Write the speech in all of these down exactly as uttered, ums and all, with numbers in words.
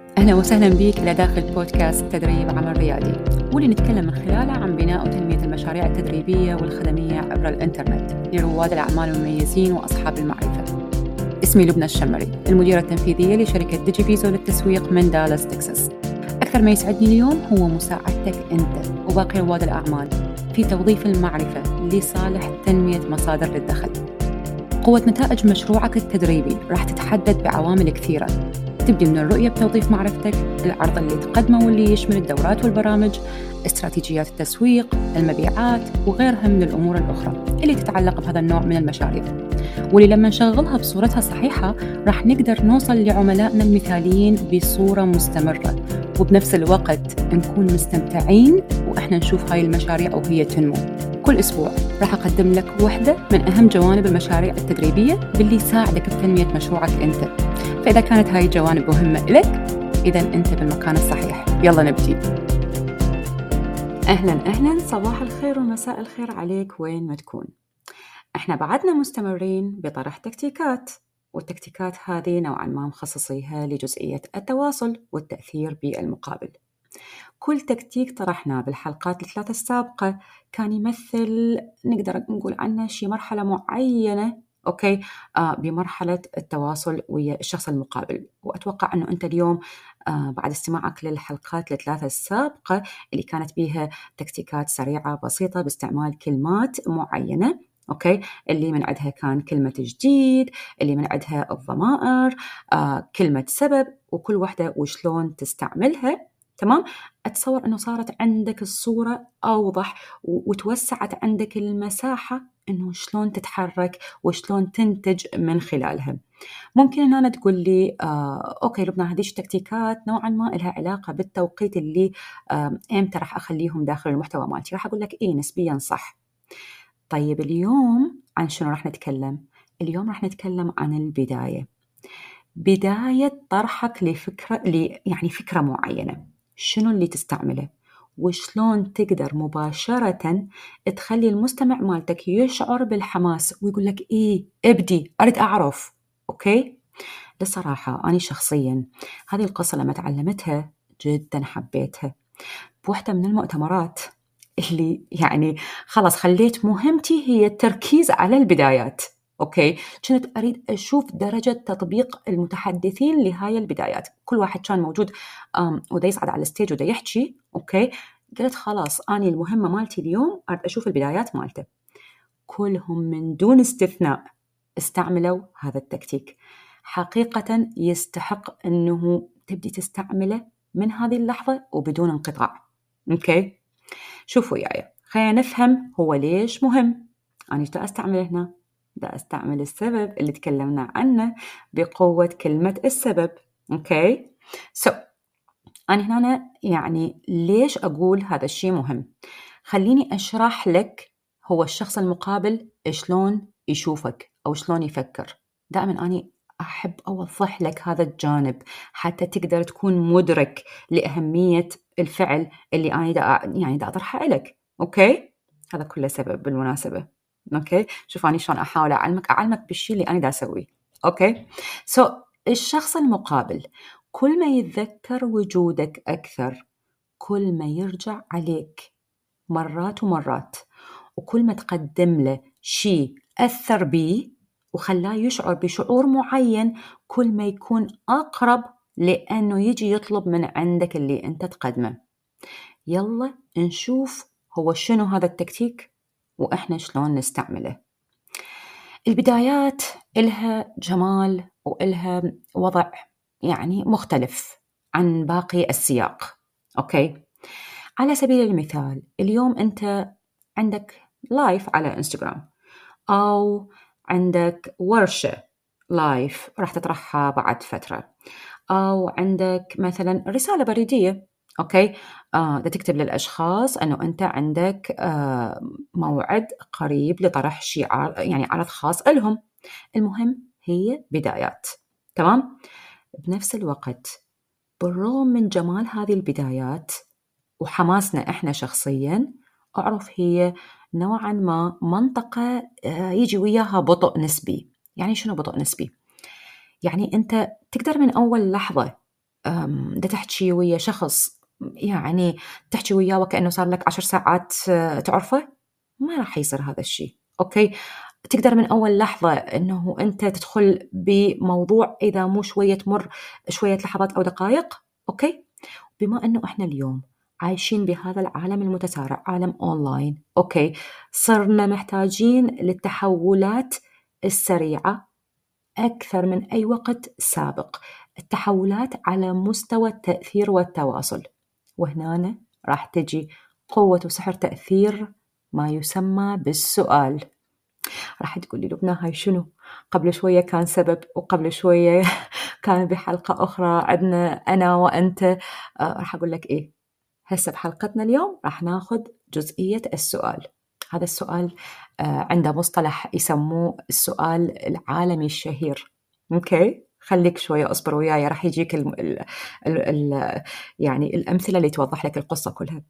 أهلا وسهلا بك إلى داخل بودكاست تدريب عمل ريادي، واللي نتكلم من خلاله عن بناء وتنمية المشاريع التدريبية والخدمية عبر الإنترنت لرواد الأعمال المميزين وأصحاب المعرفة. اسمي لبنى الشمري، المديرة التنفيذية لشركة ديجي فيزو للتسويق من دالاس تكساس. أكثر ما يسعدني اليوم هو مساعدتك أنت وباقي رواد الأعمال في توظيف المعرفة لصالح تنمية مصادر للدخل. قوة نتائج مشروعك التدريبي راح تتحدد بعوامل كثيرة، تبدي من الرؤية بتوظيف معرفتك، العرض اللي تقدمه واللي يشمل الدورات والبرامج، استراتيجيات التسويق، المبيعات وغيرها من الأمور الأخرى اللي تتعلق بهذا النوع من المشاريع، واللي لما نشغلها بصورتها الصحيحة راح نقدر نوصل لعملائنا المثاليين بصورة مستمرة، وبنفس الوقت نكون مستمتعين وإحنا نشوف هاي المشاريع وهي تنمو. كل أسبوع راح أقدم لك واحدة من أهم جوانب المشاريع التدريبية باللي يساعدك بتنمية مشروعك أنت. فإذا كانت هاي الجوانب مهمة لك، إذن أنت بالمكان الصحيح. يلا نبتدي. أهلا أهلا، صباح الخير ومساء الخير عليك وين ما تكون. احنا بعدنا مستمرين بطرح تكتيكات، والتكتيكات هذه نوعا ما مخصصيها لجزئية التواصل والتأثير بالمقابل. كل تكتيك طرحناه بالحلقات الثلاثة السابقة كان يمثل، نقدر نقول عنه شي مرحلة معينة أوكي آه بمرحلة التواصل ويا الشخص المقابل. وأتوقع أنه أنت اليوم آه بعد استماعك للحلقات الثلاثة السابقة اللي كانت بيها تكتيكات سريعة بسيطة باستعمال كلمات معينة، أوكي اللي من عندها كان كلمة جديد، اللي من عندها الضمائر، آه كلمة سبب، وكل واحدة وشلون تستعملها. تمام؟ أتصور أنه صارت عندك الصورة أوضح وتوسعت عندك المساحة أنه شلون تتحرك وشلون تنتج من خلالها. ممكن أن أنا تقول لي آه، أوكي لبنى، هذه التكتيكات نوعا ما لها علاقة بالتوقيت اللي آه، إمتى راح أخليهم داخل المحتوى مالتي. راح أقول لك إيه، نسبيا صح. طيب اليوم عن شنو راح نتكلم؟ اليوم راح نتكلم عن البداية، بداية طرحك لفكرة لي يعني فكرة معينة، شنو اللي تستعمله وشلون تقدر مباشرة تخلي المستمع مالتك يشعر بالحماس ويقول لك إيه ابدي أريد أعرف. أوكي؟ للصراحة أنا شخصيا هذه القصة لما تعلمتها جدا حبيتها. بوحدة من المؤتمرات اللي يعني خلاص خليت مهمتي هي التركيز على البدايات. أوكي، كنت أريد أشوف درجة تطبيق المتحدثين لهاي البدايات. كل واحد كان موجود ودا يصعد على الستيج ودا يحكي. أوكي، قلت خلاص أنا المهمة مالتي اليوم أريد أشوف البدايات مالته. كلهم من دون استثناء استعملوا هذا التكتيك. حقيقة يستحق أنه تبدي تستعمله من هذه اللحظة وبدون انقطاع. أوكي، شوفوا وياي، خلينا نفهم هو ليش مهم. أنا إيش دا أستعمل هنا؟ دا أستعمل السبب اللي تكلمنا عنه بقوة كلمة السبب. أوكي سو so, أنا هنا يعني ليش أقول هذا الشيء مهم؟ خليني أشرح لك هو الشخص المقابل شلون يشوفك أو شلون يفكر. دائما أنا أحب أوضح لك هذا الجانب حتى تقدر تكون مدرك لأهمية الفعل اللي أنا دا يعني دا أطرحه لك. أوكي، هذا كله سبب بالمناسبة. أوكي، شوف أنا شلون أحاول أعلمك أعلمك بالشيء اللي أنا دا أسويه. أوكي سو so, الشخص المقابل كل ما يتذكر وجودك أكثر، كل ما يرجع عليك مرات ومرات، وكل ما تقدم له شيء أثر بيه وخلاه يشعر بشعور معين، كل ما يكون أقرب لأنه يجي يطلب من عندك اللي أنت تقدمه. يلا نشوف هو شنو هذا التكتيك وإحنا شلون نستعمله. البدايات إلها جمال وإلها وضع يعني مختلف عن باقي السياق. أوكي، على سبيل المثال اليوم أنت عندك لايف على إنستغرام، أو عندك ورشة لايف راح تطرحها بعد فترة، أو عندك مثلا رسالة بريدية. أوكي آه، ده تكتب للأشخاص أنه أنت عندك آه موعد قريب لطرح شيء يعني عرض خاص لهم. المهم هي بدايات. تمام؟ بنفس الوقت بالرغم من جمال هذه البدايات وحماسنا إحنا شخصياً، أعرف هي نوعاً ما منطقة يجي وياها بطء نسبي. يعني شنو بطء نسبي؟ يعني أنت تقدر من أول لحظة دا تحكي ويا شخص يعني تحكي وياه وكأنه صار لك عشر ساعات تعرفه، ما راح يصير هذا الشيء. أوكي، تقدر من أول لحظة أنه أنت تدخل بموضوع إذا مو شوية تمر شوية لحظات أو دقائق. أوكي، بما أنه إحنا اليوم عايشين بهذا العالم المتسارع، عالم أونلاين، أوكي، صرنا محتاجين للتحولات السريعة أكثر من أي وقت سابق، التحولات على مستوى التأثير والتواصل. وهنا راح تجي قوة وسحر تأثير ما يسمى بالسؤال. راح تقولي لبنى هاي شنو؟ قبل شوية كان سبب، وقبل شوية كان بحلقة أخرى عندنا أنا وأنت. آه راح أقول لك إيه، هسه بحلقتنا اليوم راح ناخذ جزئية السؤال. هذا السؤال آه عنده مصطلح يسموه السؤال العالمي الشهير. أوكي، خليك شوية أصبر وياي، راح يجيك ال ال ال ال يعني الأمثلة اللي توضح لك القصة كلها.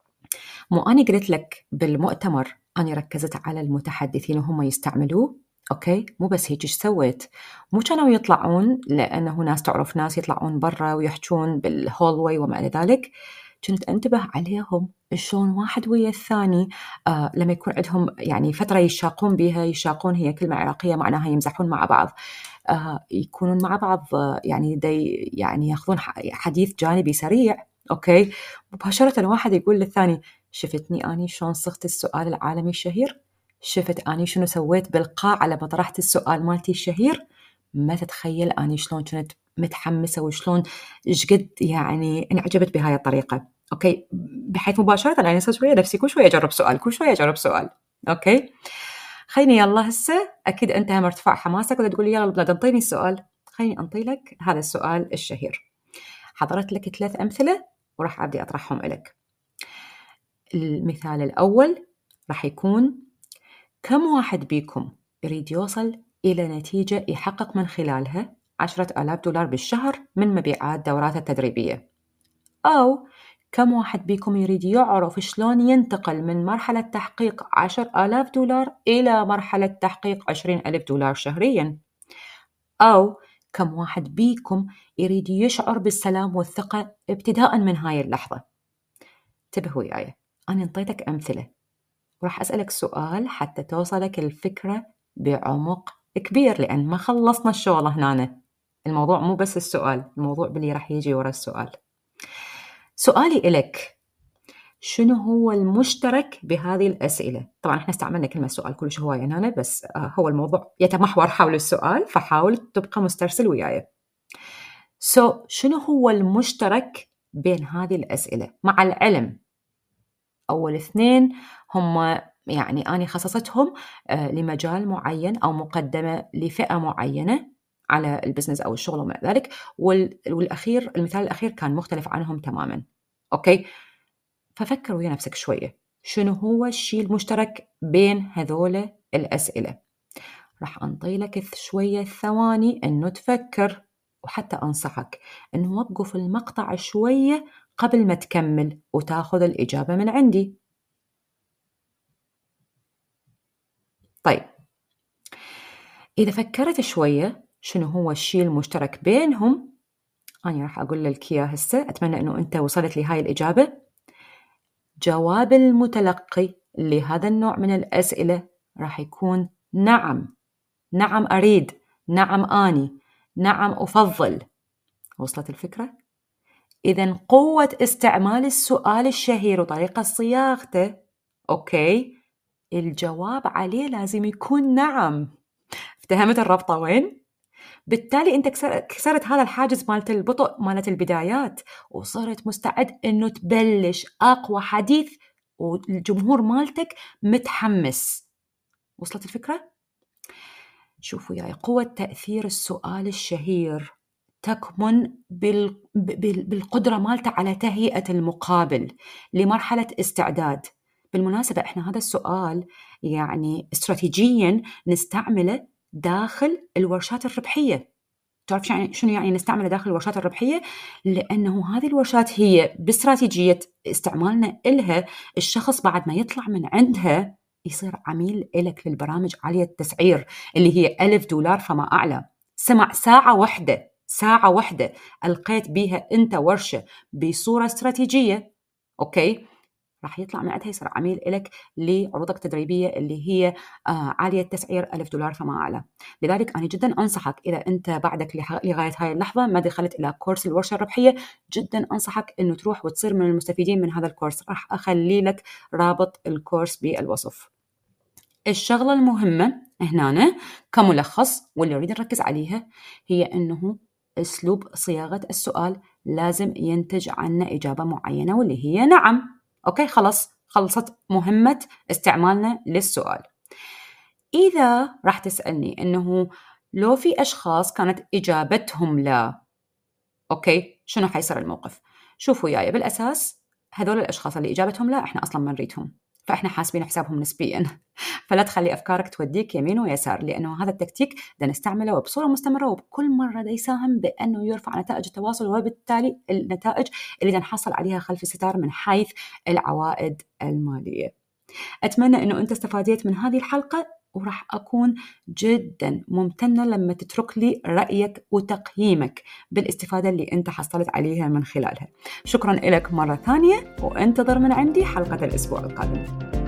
مو أنا قلت لك بالمؤتمر أنا ركزت على المتحدثين وهم يستعملوه. أوكي، مو بس هيك، إيش سويت؟ مو كانوا يطلعون لأنه ناس تعرف ناس يطلعون برا ويحجون بالهولوي وما إلى ذلك، كنت أنتبه عليهم شلون واحد ويا الثاني آه لما يكون عندهم يعني فترة يشاقون بها. يشاقون هي كلمة عراقية معناها يمزحون مع بعض، آه يكونون مع بعض آه يعني دي يعني ياخذون حديث جانبي سريع. أوكي، مباشرة واحد يقول للثاني شفتني أني شلون صغت السؤال العالمي الشهير؟ شفت أني شنو سويت بالقاعة لما طرحت السؤال مالتي الشهير؟ ما تتخيل أني شلون كنت متحمسة وشلون شقد يعني انعجبت بهاي الطريقة. أوكي، بحيث مباشرة يعني صار شوية نفسي كل شوية أجرب سؤال، كل شوية أجرب سؤال. أوكي، خليني يلا هسه أكيد أنت هم ارتفاع حماسك ولا تقولي يلا بلاد انطيني السؤال. خليني أنطي لك هذا السؤال الشهير. حضرت لك ثلاث أمثلة وراح أبدي أطرحهم لك. المثال الأول راح يكون: كم واحد بيكم يريد يوصل إلى نتيجة يحقق من خلالها عشرة آلاف دولار بالشهر من مبيعات دوراته التدريبية؟ أو كم واحد بيكم يريد يعرف شلون ينتقل من مرحلة تحقيق عشرة آلاف دولار إلى مرحلة تحقيق عشرين ألف دولار شهرياً؟ أو كم واحد بيكم يريد يشعر بالسلام والثقة ابتداءً من هاي اللحظة؟ انتبه وياي، أنا انطيتك أمثلة وراح أسألك سؤال حتى توصلك الفكرة بعمق كبير، لأن ما خلصنا الشغل هنا. الموضوع مو بس السؤال، الموضوع باللي راح يجي ورا السؤال. سؤالي إلك: شنو هو المشترك بهذه الأسئلة؟ طبعا احنا استعملنا كلمة سؤال كلش هواية هنا، بس هو الموضوع يتمحور حول السؤال، فحاول تبقى مسترسل وياي. سو so, شنو هو المشترك بين هذه الأسئلة؟ مع العلم أول اثنين هم يعني أنا خصصتهم لمجال معين أو مقدمة لفئة معينة على البزنس أو الشغل وما ذلك، والأخير المثال الأخير كان مختلف عنهم تماما. أوكي، ففكر ويا نفسك شوية، شنو هو الشيء المشترك بين هذول الأسئلة؟ راح أنطي لك شوية ثواني أنه تفكر، وحتى أنصحك أنه وقف المقطع شوية قبل ما تكمل وتاخذ الإجابة من عندي. طيب، إذا فكرت شوية شنو هو الشيء المشترك بينهم، أنا راح أقول لك إياه هسه. أتمنى أنه أنت وصلت لي هاي الإجابة. جواب المتلقي لهذا النوع من الأسئلة راح يكون نعم، نعم أريد، نعم آني، نعم أفضل. وصلت الفكرة؟ إذن قوة استعمال السؤال الشهير وطريقة صياغته، أوكي، الجواب عليه لازم يكون نعم. افتهمت الربطة وين؟ بالتالي أنت كسرت هذا الحاجز مالت البطء مالت البدايات، وصرت مستعد أنه تبلش أقوى حديث والجمهور مالتك متحمس. وصلت الفكرة؟ شوفوا يا قوة تأثير السؤال الشهير تكمن بال... بال... بالقدرة مالته على تهيئة المقابل لمرحلة استعداد. بالمناسبة إحنا هذا السؤال يعني استراتيجياً نستعمله داخل الورشات الربحية. تعرف يعني شنو يعني نستعمله داخل الورشات الربحية؟ لأنه هذه الورشات هي باستراتيجية استعمالنا إلها الشخص بعد ما يطلع من عندها يصير عميل إلك للبرامج عالية التسعير اللي هي ألف دولار فما أعلى. سمع ساعة واحدة ساعة واحدة ألقيت بيها أنت ورشة بصورة استراتيجية، أوكي، راح يطلع من عندها يصير عميل إلك لعروضك التدريبية اللي هي آه عالية التسعير ألف دولار فما أعلى. لذلك أنا جدا أنصحك إذا أنت بعدك لغاية هاي اللحظة ما دخلت إلى كورس الورشة الربحية، جدا أنصحك إنه تروح وتصير من المستفيدين من هذا الكورس. راح أخلي لك رابط الكورس بالوصف. الشغلة المهمة هنا كملخص واللي أريد نركز عليها هي أنه أسلوب صياغة السؤال لازم ينتج عنا إجابة معينة واللي هي نعم. أوكي، خلص خلصت مهمة استعمالنا للسؤال. إذا راح تسألني أنه لو في أشخاص كانت إجابتهم لا، أوكي، شنو حيصير الموقف؟ شوفوا ياي، بالأساس هذول الأشخاص اللي إجابتهم لا إحنا أصلاً ما نريدهم، فإحنا حاسبين حسابهم نسبياً. فلا تخلي أفكارك توديك يمين ويسار، لأنه هذا التكتيك دا نستعمله بصورة مستمرة وبكل مرة دا يساهم بأنه يرفع نتائج التواصل وبالتالي النتائج اللي دا نحصل عليها خلف الستار من حيث العوائد المالية. أتمنى أنه أنت استفاديت من هذه الحلقة، وراح أكون جدا ممتنة لما تترك لي رأيك وتقييمك بالاستفادة اللي أنت حصلت عليها من خلالها. شكرا لك مرة ثانية، وانتظر من عندي حلقة الأسبوع القادم.